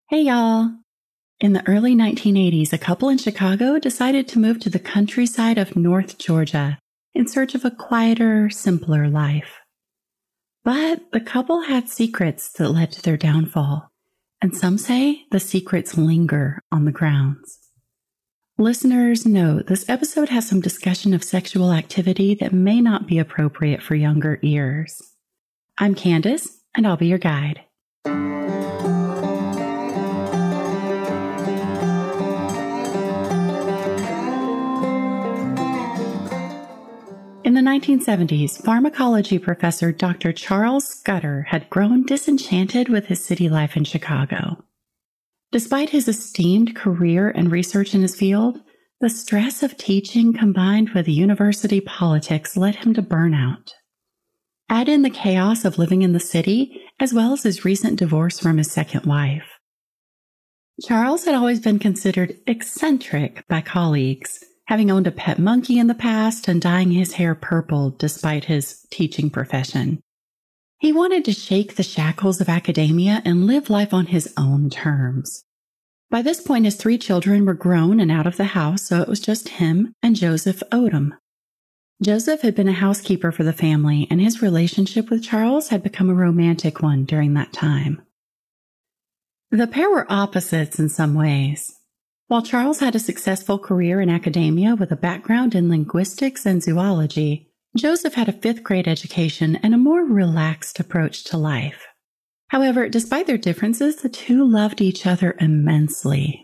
Hey y'all! In the early 1980s, a couple in Chicago decided to move to the countryside of North Georgia in search of a quieter, simpler life. But the couple had secrets that led to their downfall, and some say the secrets linger on the grounds. Listeners, note this episode has some discussion of sexual activity that may not be appropriate for younger ears. I'm Candace, and I'll be your guide. In the 1970s, pharmacology professor Dr. Charles Scudder had grown disenchanted with his city life in Chicago. Despite his esteemed career and research in his field, the stress of teaching combined with university politics led him to burnout. Add in the chaos of living in the city, as well as his recent divorce from his second wife. Charles had always been considered eccentric by colleagues, having owned a pet monkey in the past and dyeing his hair purple despite his teaching profession. He wanted to shake the shackles of academia and live life on his own terms. By this point, his 3 children were grown and out of the house, so it was just him and Joseph Odom. Joseph had been a housekeeper for the family, and his relationship with Charles had become a romantic one during that time. The pair were opposites in some ways. While Charles had a successful career in academia with a background in linguistics and zoology, Joseph had a 5th grade education and a more relaxed approach to life. However, despite their differences, the two loved each other immensely.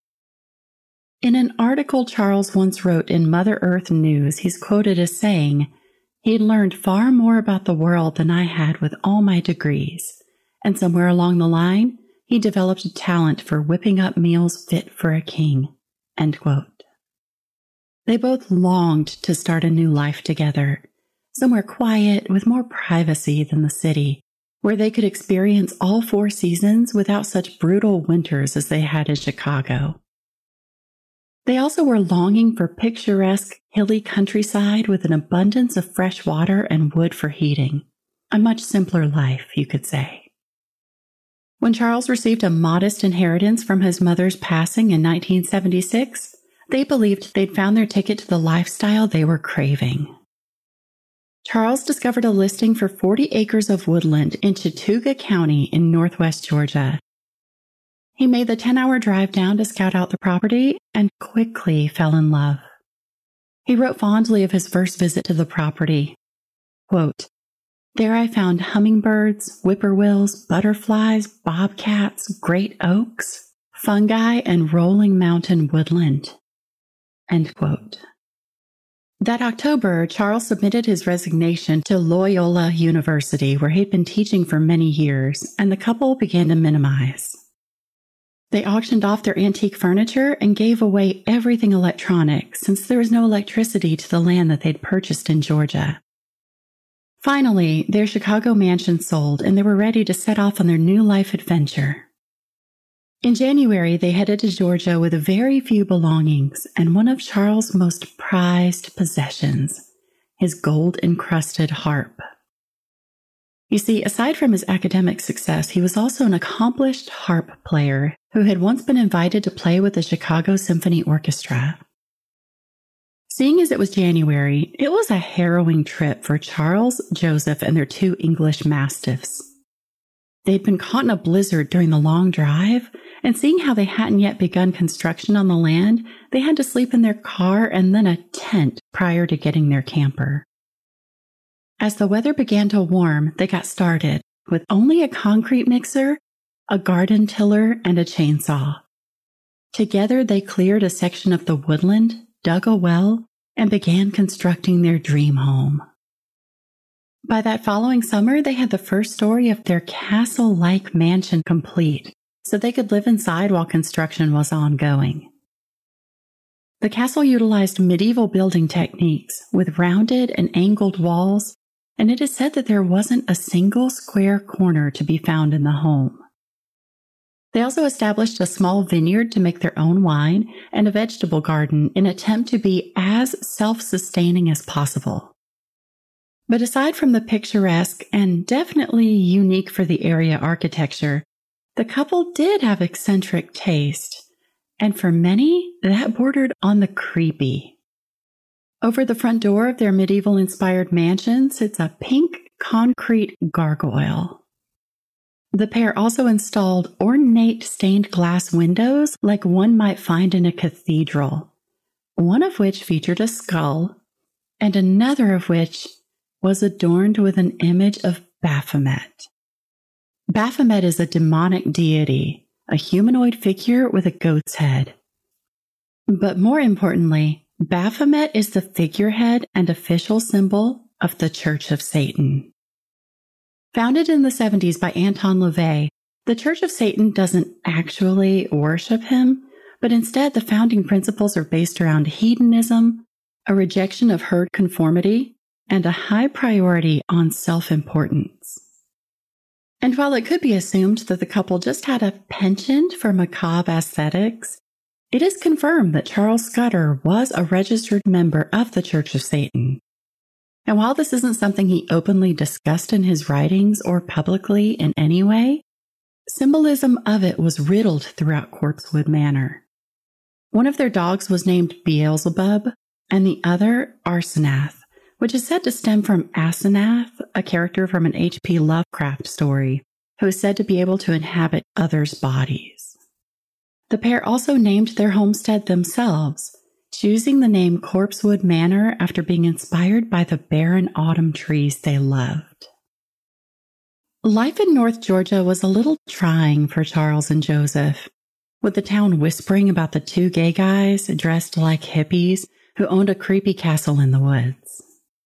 In an article Charles once wrote in Mother Earth News, he's quoted as saying, "He'd learned far more about the world than I had with all my degrees, and somewhere along the line, he developed a talent for whipping up meals fit for a king." End quote. They both longed to start a new life together, somewhere quiet with more privacy than the city, where they could experience all 4 seasons without such brutal winters as they had in Chicago. They also were longing for picturesque, hilly countryside with an abundance of fresh water and wood for heating. A much simpler life, you could say. When Charles received a modest inheritance from his mother's passing in 1976, they believed they'd found their ticket to the lifestyle they were craving. Charles discovered a listing for 40 acres of woodland in Chattooga County in northwest Georgia. He made the 10-hour drive down to scout out the property and quickly fell in love. He wrote fondly of his first visit to the property. Quote, "There I found hummingbirds, whippoorwills, butterflies, bobcats, great oaks, fungi, and rolling mountain woodland." End quote. That October, Charles submitted his resignation to Loyola University, where he'd been teaching for many years, and the couple began to minimize. They auctioned off their antique furniture and gave away everything electronic, since there was no electricity to the land that they'd purchased in Georgia. Finally, their Chicago mansion sold, and they were ready to set off on their new life adventure. In January, they headed to Georgia with very few belongings and one of Charles' most prized possessions, his gold-encrusted harp. You see, aside from his academic success, he was also an accomplished harp player who had once been invited to play with the Chicago Symphony Orchestra. Seeing as it was January, it was a harrowing trip for Charles, Joseph, and their 2 English mastiffs. They'd been caught in a blizzard during the long drive, and seeing how they hadn't yet begun construction on the land, they had to sleep in their car and then a tent prior to getting their camper. As the weather began to warm, they got started with only a concrete mixer, a garden tiller, and a chainsaw. Together, they cleared a section of the woodland, dug a well, and began constructing their dream home. By that following summer, they had the first story of their castle-like mansion complete, so they could live inside while construction was ongoing. The castle utilized medieval building techniques with rounded and angled walls, and it is said that there wasn't a single square corner to be found in the home. They also established a small vineyard to make their own wine and a vegetable garden in an attempt to be as self-sustaining as possible. But aside from the picturesque and definitely unique for the area architecture, The couple did have eccentric taste, and for many, that bordered on the creepy. Over the front door of their medieval-inspired mansion sits a pink concrete gargoyle. The pair also installed ornate stained glass windows like one might find in a cathedral, one of which featured a skull, and another of which was adorned with an image of Baphomet. Baphomet is a demonic deity, a humanoid figure with a goat's head. But more importantly, Baphomet is the figurehead and official symbol of the Church of Satan. Founded in the 70s by Anton LaVey, the Church of Satan doesn't actually worship him, but instead the founding principles are based around hedonism, a rejection of herd conformity, and a high priority on self-importance. And while it could be assumed that the couple just had a penchant for macabre aesthetics, it is confirmed that Charles Scudder was a registered member of the Church of Satan. And while this isn't something he openly discussed in his writings or publicly in any way, symbolism of it was riddled throughout Corpsewood Manor. One of their dogs was named Beelzebub, and the other Arsanath, which is said to stem from Asenath, a character from an H.P. Lovecraft story, who is said to be able to inhabit others' bodies. The pair also named their homestead themselves, choosing the name Corpsewood Manor after being inspired by the barren autumn trees they loved. Life in North Georgia was a little trying for Charles and Joseph, with the town whispering about the two gay guys dressed like hippies who owned a creepy castle in the woods.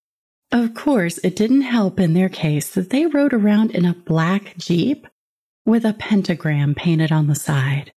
Of course, it didn't help in their case that they rode around in a black Jeep with a pentagram painted on the side.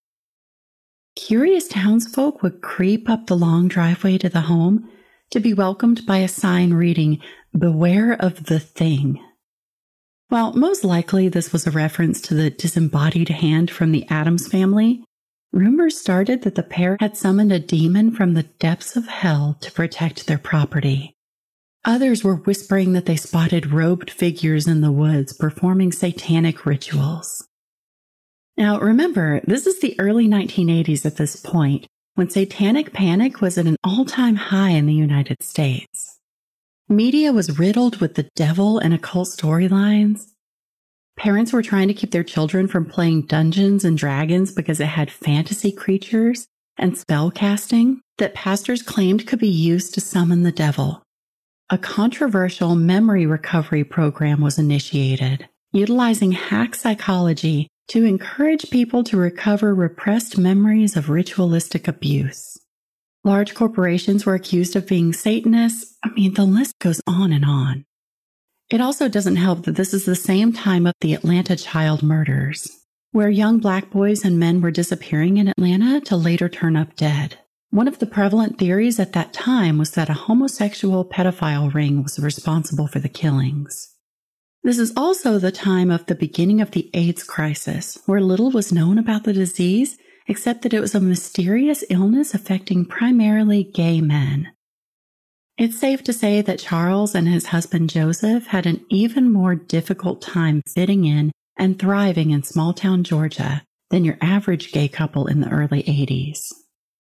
Curious townsfolk would creep up the long driveway to the home to be welcomed by a sign reading, "Beware of the Thing." While most likely this was a reference to the disembodied hand from the Addams family, rumors started that the pair had summoned a demon from the depths of hell to protect their property. Others were whispering that they spotted robed figures in the woods performing satanic rituals. Now, remember, this is the early 1980s at this point, when satanic panic was at an all-time high in the United States. Media was riddled with the devil and occult storylines. Parents were trying to keep their children from playing Dungeons and Dragons because it had fantasy creatures and spell casting that pastors claimed could be used to summon the devil. A controversial memory recovery program was initiated, utilizing hack psychology to encourage people to recover repressed memories of ritualistic abuse. Large corporations were accused of being Satanists. The list goes on and on. It also doesn't help that this is the same time of the Atlanta child murders, where young black boys and men were disappearing in Atlanta to later turn up dead. One of the prevalent theories at that time was that a homosexual pedophile ring was responsible for the killings. This is also the time of the beginning of the AIDS crisis, where little was known about the disease except that it was a mysterious illness affecting primarily gay men. It's safe to say that Charles and his husband Joseph had an even more difficult time fitting in and thriving in small-town Georgia than your average gay couple in the early 80s.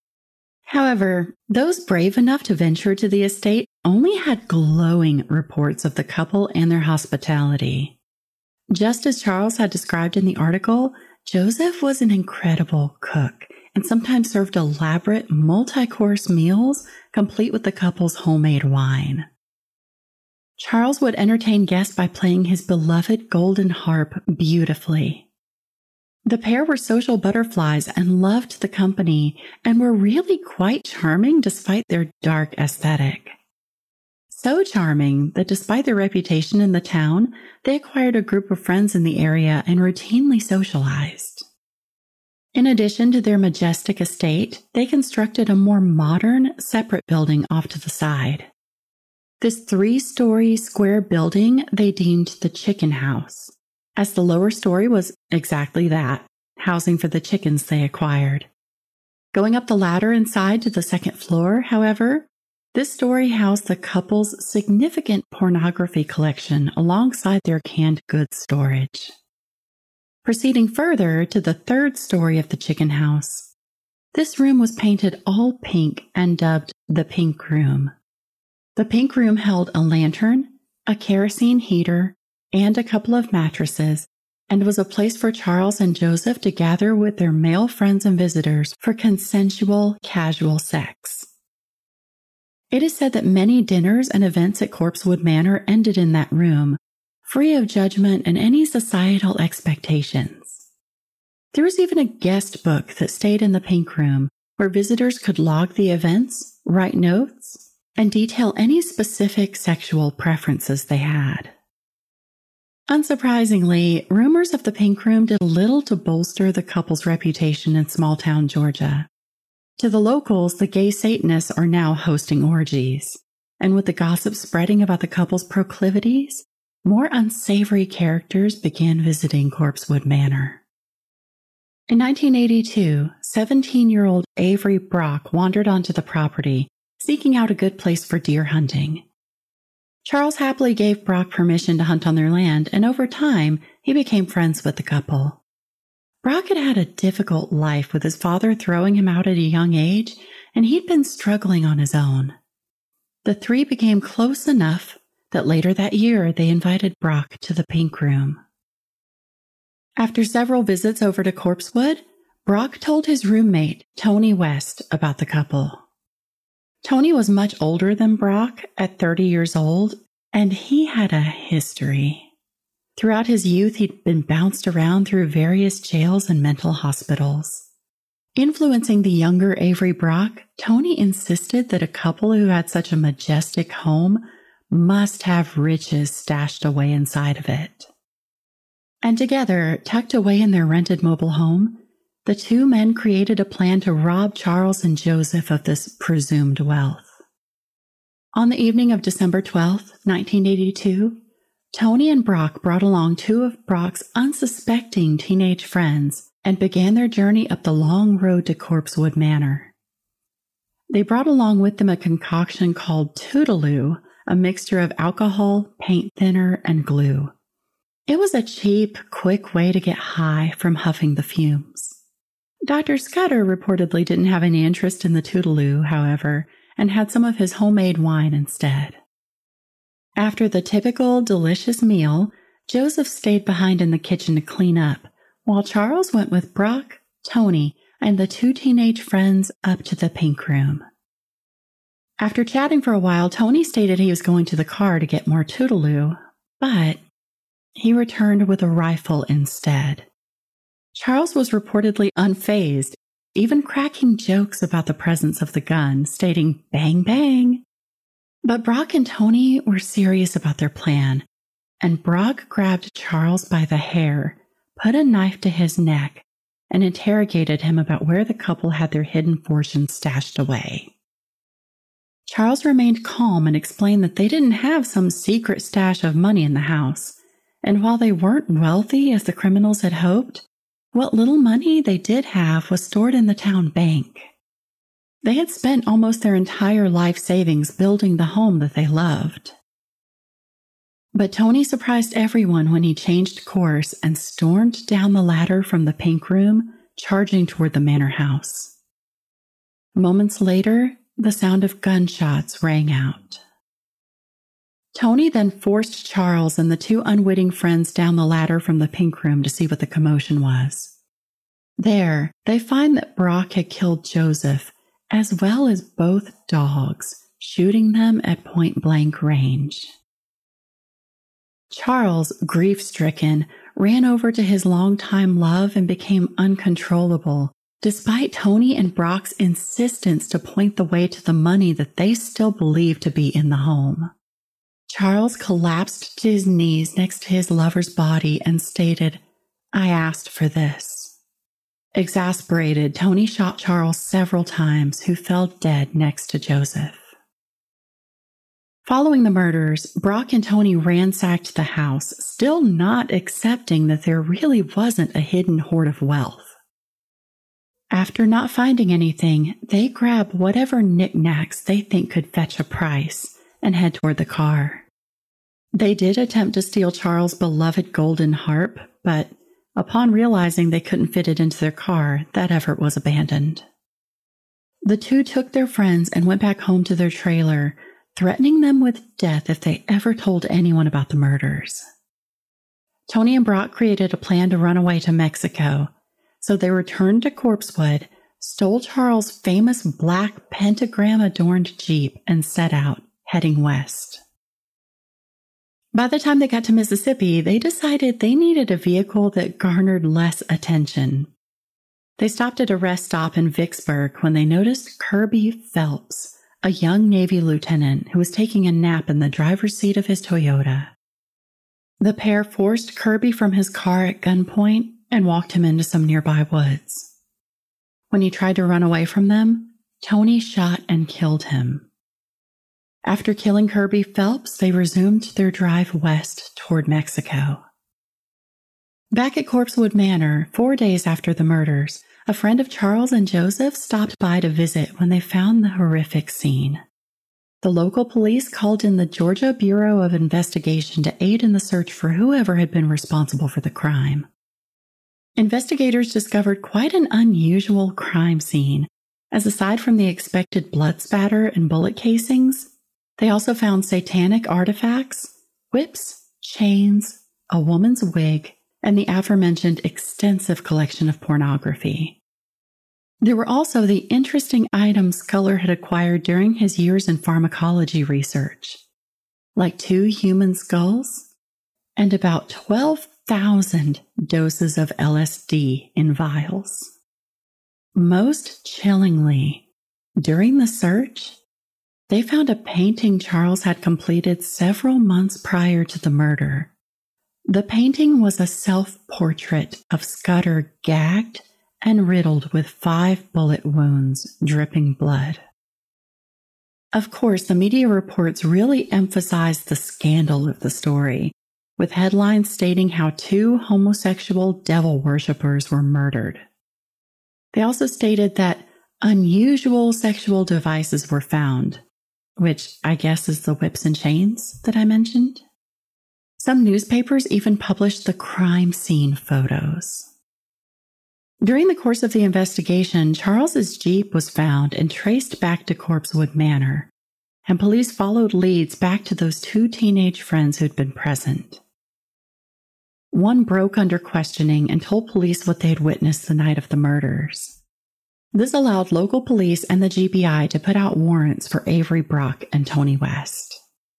However, those brave enough to venture to the estate only had glowing reports of the couple and their hospitality. Just as Charles had described in the article, Joseph was an incredible cook and sometimes served elaborate multi-course meals complete with the couple's homemade wine. Charles would entertain guests by playing his beloved golden harp beautifully. The pair were social butterflies and loved the company and were really quite charming despite their dark aesthetic. So charming that despite their reputation in the town, they acquired a group of friends in the area and routinely socialized. In addition to their majestic estate, they constructed a more modern, separate building off to the side. This 3-story square building they deemed the chicken house, as the lower story was exactly that, housing for the chickens they acquired. Going up the ladder inside to the second floor, however, this story housed the couple's significant pornography collection alongside their canned goods storage. Proceeding further to the third story of the chicken house. This room was painted all pink and dubbed the Pink Room. The Pink Room held a lantern, a kerosene heater, and a couple of mattresses, and was a place for Charles and Joseph to gather with their male friends and visitors for consensual, casual sex. It is said that many dinners and events at Corpsewood Manor ended in that room, free of judgment and any societal expectations. There was even a guest book that stayed in the Pink Room, where visitors could log the events, write notes, and detail any specific sexual preferences they had. Unsurprisingly, rumors of the Pink Room did little to bolster the couple's reputation in small-town Georgia. To the locals, the gay Satanists are now hosting orgies, and with the gossip spreading about the couple's proclivities, more unsavory characters began visiting Corpsewood Manor. In 1982, 17-year-old Avery Brock wandered onto the property, seeking out a good place for deer hunting. Charles happily gave Brock permission to hunt on their land, and over time, he became friends with the couple. Brock had had a difficult life with his father throwing him out at a young age, and he'd been struggling on his own. The three became close enough that later that year they invited Brock to the Pink Room. After several visits over to Corpsewood, Brock told his roommate, Tony West, about the couple. Tony was much older than Brock, at 30 years old, and he had a history. Throughout his youth, he'd been bounced around through various jails and mental hospitals. Influencing the younger Avery Brock, Tony insisted that a couple who had such a majestic home must have riches stashed away inside of it. And together, tucked away in their rented mobile home, the two men created a plan to rob Charles and Joseph of this presumed wealth. On the evening of December 12, 1982, Tony and Brock brought along two of Brock's unsuspecting teenage friends and began their journey up the long road to Corpsewood Manor. They brought along with them a concoction called Toodaloo, a mixture of alcohol, paint thinner, and glue. It was a cheap, quick way to get high from huffing the fumes. Dr. Scudder reportedly didn't have any interest in the Toodaloo, however, and had some of his homemade wine instead. After the typical delicious meal, Joseph stayed behind in the kitchen to clean up, while Charles went with Brock, Tony, and the two teenage friends up to the Pink Room. After chatting for a while, Tony stated he was going to the car to get more Toodaloo, but he returned with a rifle instead. Charles was reportedly unfazed, even cracking jokes about the presence of the gun, stating, "Bang, bang." But Brock and Tony were serious about their plan, and Brock grabbed Charles by the hair, put a knife to his neck, and interrogated him about where the couple had their hidden fortunes stashed away. Charles remained calm and explained that they didn't have some secret stash of money in the house, and while they weren't wealthy as the criminals had hoped, what little money they did have was stored in the town bank. They had spent almost their entire life savings building the home that they loved. But Tony surprised everyone when he changed course and stormed down the ladder from the Pink Room, charging toward the manor house. Moments later, the sound of gunshots rang out. Tony then forced Charles and the two unwitting friends down the ladder from the Pink Room to see what the commotion was. There, they find that Brock had killed Joseph, as well as both dogs, shooting them at point-blank range. Charles, grief-stricken, ran over to his longtime love and became uncontrollable, despite Tony and Brock's insistence to point the way to the money that they still believed to be in the home. Charles collapsed to his knees next to his lover's body and stated, "I asked for this." Exasperated, Tony shot Charles several times, who fell dead next to Joseph. Following the murders, Brock and Tony ransacked the house, still not accepting that there really wasn't a hidden hoard of wealth. After not finding anything, they grab whatever knickknacks they think could fetch a price and head toward the car. They did attempt to steal Charles' beloved golden harp, but upon realizing they couldn't fit it into their car, that effort was abandoned. The two took their friends and went back home to their trailer, threatening them with death if they ever told anyone about the murders. Tony and Brock created a plan to run away to Mexico, so they returned to Corpsewood, stole Charles' famous black pentagram-adorned Jeep, and set out, heading west. By the time they got to Mississippi, they decided they needed a vehicle that garnered less attention. They stopped at a rest stop in Vicksburg when they noticed Kirby Phelps, a young Navy lieutenant who was taking a nap in the driver's seat of his Toyota. The pair forced Kirby from his car at gunpoint and walked him into some nearby woods. When he tried to run away from them, Tony shot and killed him. After killing Kirby Phelps, they resumed their drive west toward Mexico. Back at Corpsewood Manor, 4 days after the murders, a friend of Charles and Joseph stopped by to visit when they found the horrific scene. The local police called in the Georgia Bureau of Investigation to aid in the search for whoever had been responsible for the crime. Investigators discovered quite an unusual crime scene, as aside from the expected blood spatter and bullet casings, they also found satanic artifacts, whips, chains, a woman's wig, and the aforementioned extensive collection of pornography. There were also the interesting items Sculler had acquired during his years in pharmacology research, like 2 human skulls and about 12,000 doses of LSD in vials. Most chillingly, during the search, they found a painting Charles had completed several months prior to the murder. The painting was a self-portrait of Scudder gagged and riddled with 5 bullet wounds, dripping blood. Of course, the media reports really emphasized the scandal of the story, with headlines stating how 2 homosexual devil worshippers were murdered. They also stated that unusual sexual devices were found, which I guess is the whips and chains that I mentioned. Some newspapers even published the crime scene photos. During the course of the investigation, Charles's Jeep was found and traced back to Corpsewood Manor, and police followed leads back to those 2 teenage friends who'd been present. One broke under questioning and told police what they had witnessed the night of the murders. This allowed local police and the GBI to put out warrants for Avery Brock and Tony West.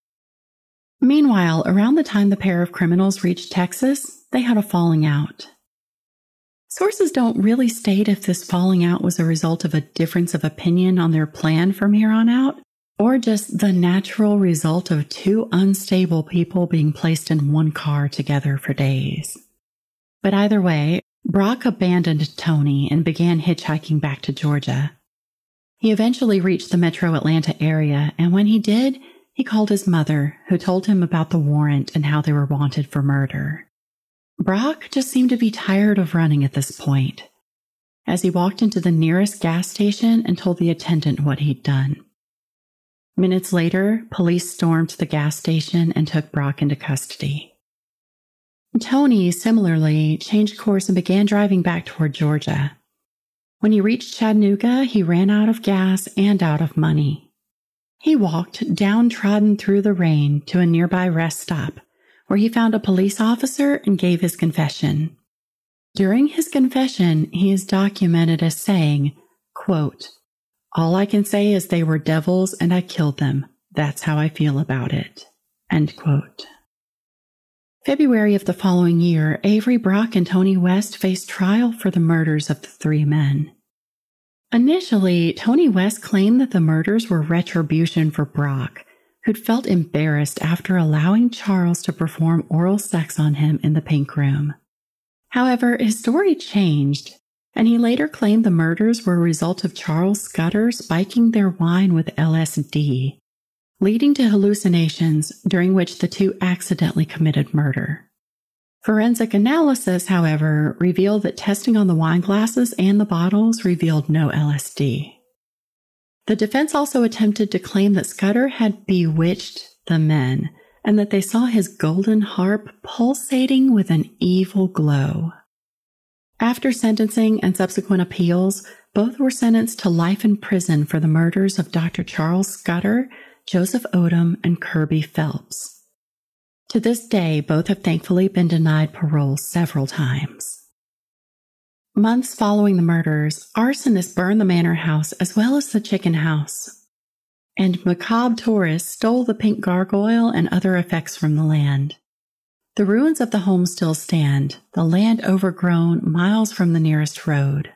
Meanwhile, around the time the pair of criminals reached Texas, they had a falling out. Sources don't really state if this falling out was a result of a difference of opinion on their plan from here on out, or just the natural result of 2 unstable people being placed in one car together for days. But either way, Brock abandoned Tony and began hitchhiking back to Georgia. He eventually reached the metro Atlanta area, and when he did, he called his mother, who told him about the warrant and how they were wanted for murder. Brock just seemed to be tired of running at this point, as he walked into the nearest gas station and told the attendant what he'd done. Minutes later, police stormed the gas station and took Brock into custody. Tony, similarly, changed course and began driving back toward Georgia. When he reached Chattanooga, he ran out of gas and out of money. He walked downtrodden through the rain to a nearby rest stop, where he found a police officer and gave his confession. During his confession, he is documented as saying, quote, "All I can say is they were devils and I killed them. That's how I feel about it." End quote. February of the following year, Avery Brock and Tony West faced trial for the murders of the 3 men. Initially, Tony West claimed that the murders were retribution for Brock, who'd felt embarrassed after allowing Charles to perform oral sex on him in the Pink Room. However, his story changed, and he later claimed the murders were a result of Charles Scudder spiking their wine with LSD, leading to hallucinations during which the 2 accidentally committed murder. Forensic analysis, however, revealed that testing on the wine glasses and the bottles revealed no LSD. The defense also attempted to claim that Scudder had bewitched the men and that they saw his golden harp pulsating with an evil glow. After sentencing and subsequent appeals, both were sentenced to life in prison for the murders of Dr. Charles Scudder, Joseph Odom, and Kirby Phelps. To this day, both have thankfully been denied parole several times. Months following the murders, arsonists burned the manor house as well as the chicken house. And macabre tourists stole the pink gargoyle and other effects from the land. The ruins of the home still stand, the land overgrown miles from the nearest road.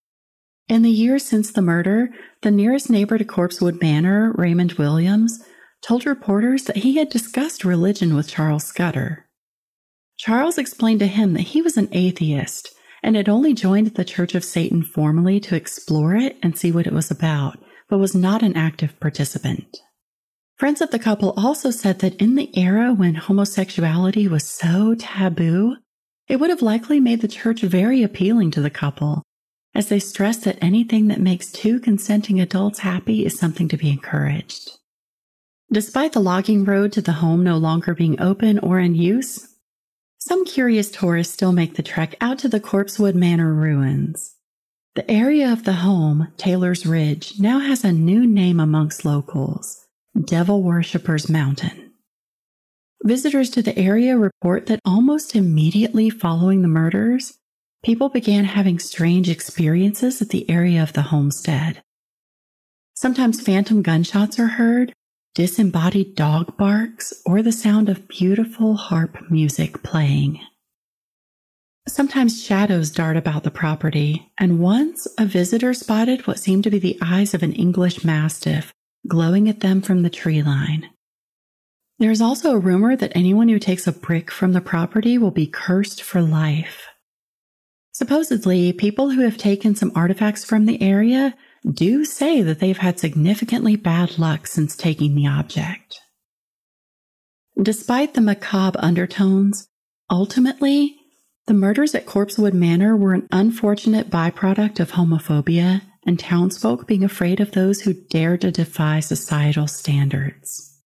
In the years since the murder, the nearest neighbor to Corpsewood Manor, Raymond Williams, told reporters that he had discussed religion with Charles Scudder. Charles explained to him that he was an atheist and had only joined the Church of Satan formally to explore it and see what it was about, but was not an active participant. Friends of the couple also said that in the era when homosexuality was so taboo, it would have likely made the church very appealing to the couple, as they stressed that anything that makes two consenting adults happy is something to be encouraged. Despite the logging road to the home no longer being open or in use, some curious tourists still make the trek out to the Corpsewood Manor ruins. The area of the home, Taylor's Ridge, now has a new name amongst locals, Devil Worshippers Mountain. Visitors to the area report that almost immediately following the murders, people began having strange experiences at the area of the homestead. Sometimes phantom gunshots are heard, disembodied dog barks, or the sound of beautiful harp music playing. Sometimes shadows dart about the property, and once a visitor spotted what seemed to be the eyes of an English mastiff glowing at them from the tree line. There is also a rumor that anyone who takes a brick from the property will be cursed for life. Supposedly, people who have taken some artifacts from the area do say that they've had significantly bad luck since taking the object. Despite the macabre undertones, ultimately, the murders at Corpsewood Manor were an unfortunate byproduct of homophobia and townsfolk being afraid of those who dare to defy societal standards.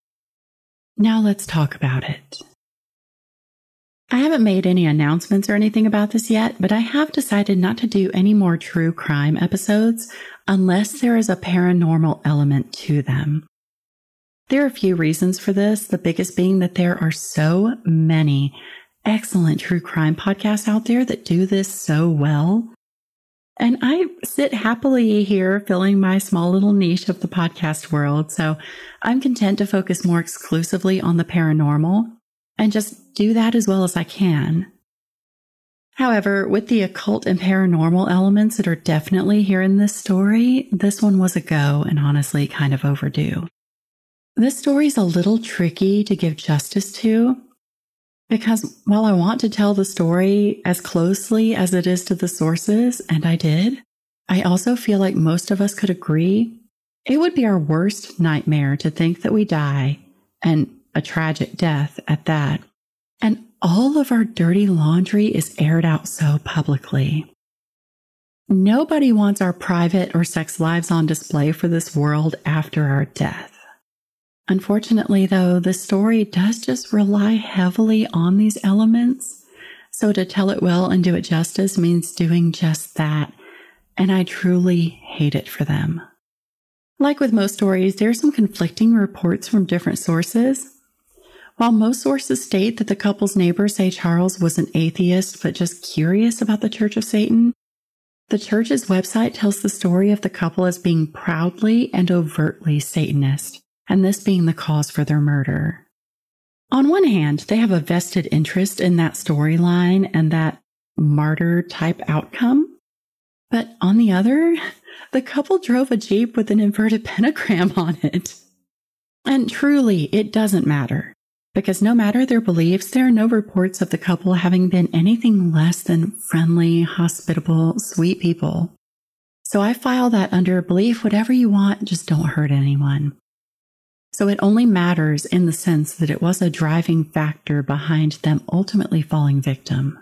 Now let's talk about it. I haven't made any announcements or anything about this yet, but I have decided not to do any more true crime episodes unless there is a paranormal element to them. There are a few reasons for this, the biggest being that there are so many excellent true crime podcasts out there that do this so well. And I sit happily here filling my small little niche of the podcast world, so I'm content to focus more exclusively on the paranormal and just do that as well as I can. However, with the occult and paranormal elements that are definitely here in this story, this one was a go and honestly kind of overdue. This story is a little tricky to give justice to because while I want to tell the story as closely as it is to the sources, and I did, I also feel like most of us could agree it would be our worst nightmare to think that we die, and a tragic death at that, and all of our dirty laundry is aired out so publicly. Nobody wants our private or sex lives on display for this world after our death. Unfortunately, though, the story does just rely heavily on these elements, so to tell it well and do it justice means doing just that, and I truly hate it for them. Like with most stories, there are some conflicting reports from different sources. While most sources state that the couple's neighbors say Charles was an atheist but just curious about the Church of Satan, the church's website tells the story of the couple as being proudly and overtly Satanist, and this being the cause for their murder. On one hand, they have a vested interest in that storyline and that martyr-type outcome, but on the other, the couple drove a Jeep with an inverted pentagram on it. And truly, it doesn't matter, because no matter their beliefs, there are no reports of the couple having been anything less than friendly, hospitable, sweet people. So I file that under believe whatever you want, just don't hurt anyone. So it only matters in the sense that it was a driving factor behind them ultimately falling victim.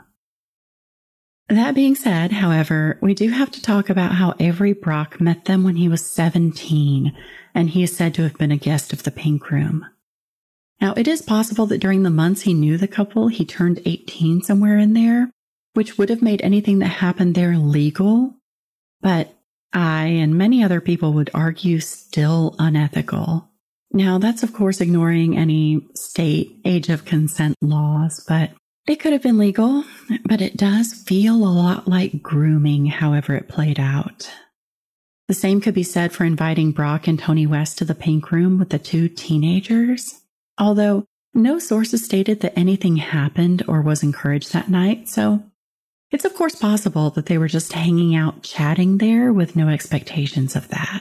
That being said, however, we do have to talk about how Avery Brock met them when he was 17, and he is said to have been a guest of the Pink Room. Now, it is possible that during the months he knew the couple, he turned 18 somewhere in there, which would have made anything that happened there legal, but I and many other people would argue still unethical. Now, that's of course ignoring any state age of consent laws, but it could have been legal, but it does feel a lot like grooming, however it played out. The same could be said for inviting Brock and Tony West to the Pink Room with the two teenagers, although no sources stated that anything happened or was encouraged that night, so it's of course possible that they were just hanging out chatting there with no expectations of that.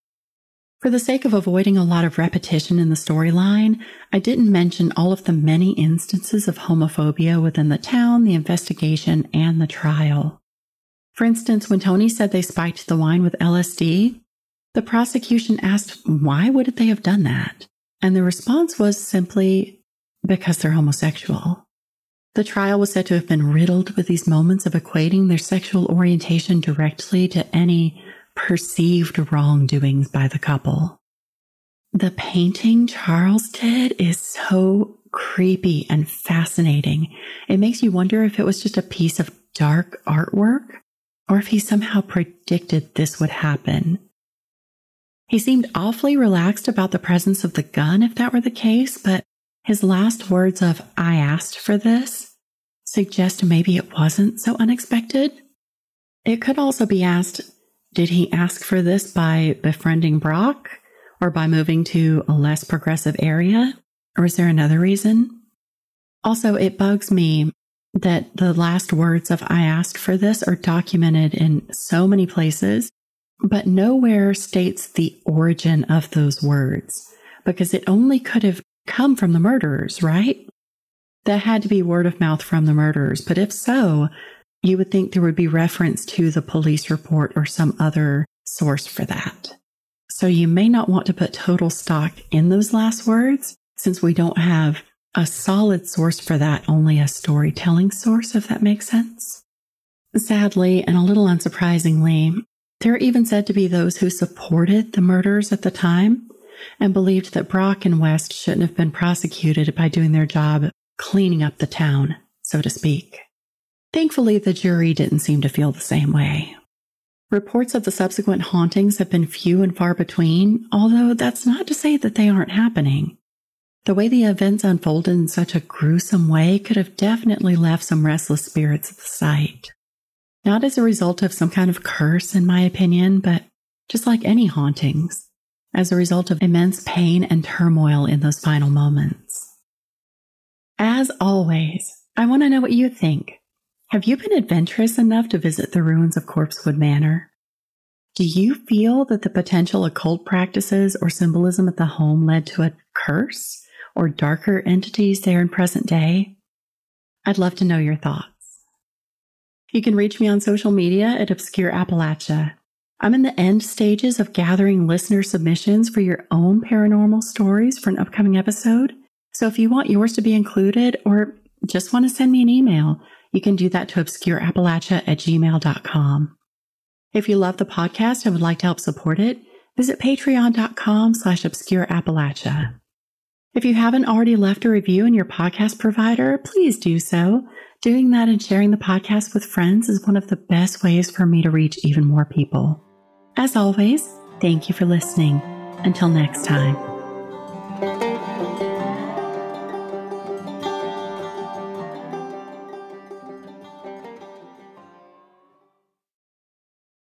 For the sake of avoiding a lot of repetition in the storyline, I didn't mention all of the many instances of homophobia within the town, the investigation, and the trial. For instance, when Tony said they spiked the wine with LSD, the prosecution asked why would they have done that? And the response was simply because they're homosexual. The trial was said to have been riddled with these moments of equating their sexual orientation directly to any perceived wrongdoings by the couple. The painting Charles did is so creepy and fascinating. It makes you wonder if it was just a piece of dark artwork or if he somehow predicted this would happen. He seemed awfully relaxed about the presence of the gun if that were the case, but his last words of, "I asked for this," suggest maybe it wasn't so unexpected. It could also be asked, did he ask for this by befriending Brock or by moving to a less progressive area? Or is there another reason? Also, it bugs me that the last words of "I asked for this" are documented in so many places, but nowhere states the origin of those words, because it only could have come from the murderers, right? That had to be word of mouth from the murderers, but if so, you would think there would be reference to the police report or some other source for that. So you may not want to put total stock in those last words, since we don't have a solid source for that, only a storytelling source, if that makes sense. Sadly, and a little unsurprisingly, there are even said to be those who supported the murders at the time and believed that Brock and West shouldn't have been prosecuted by doing their job cleaning up the town, so to speak. Thankfully, the jury didn't seem to feel the same way. Reports of the subsequent hauntings have been few and far between, although that's not to say that they aren't happening. The way the events unfolded in such a gruesome way could have definitely left some restless spirits at the site. Not as a result of some kind of curse, in my opinion, but just like any hauntings, as a result of immense pain and turmoil in those final moments. As always, I want to know what you think. Have you been adventurous enough to visit the ruins of Corpsewood Manor? Do you feel that the potential occult practices or symbolism at the home led to a curse or darker entities there in present day? I'd love to know your thoughts. You can reach me on social media at Obscure Appalachia. I'm in the end stages of gathering listener submissions for your own paranormal stories for an upcoming episode. So if you want yours to be included or just want to send me an email, you can do that to obscureappalachia@gmail.com. If you love the podcast and would like to help support it, visit patreon.com/obscureappalachia. If you haven't already left a review in your podcast provider, please do so. Doing that and sharing the podcast with friends is one of the best ways for me to reach even more people. As always, thank you for listening. Until next time.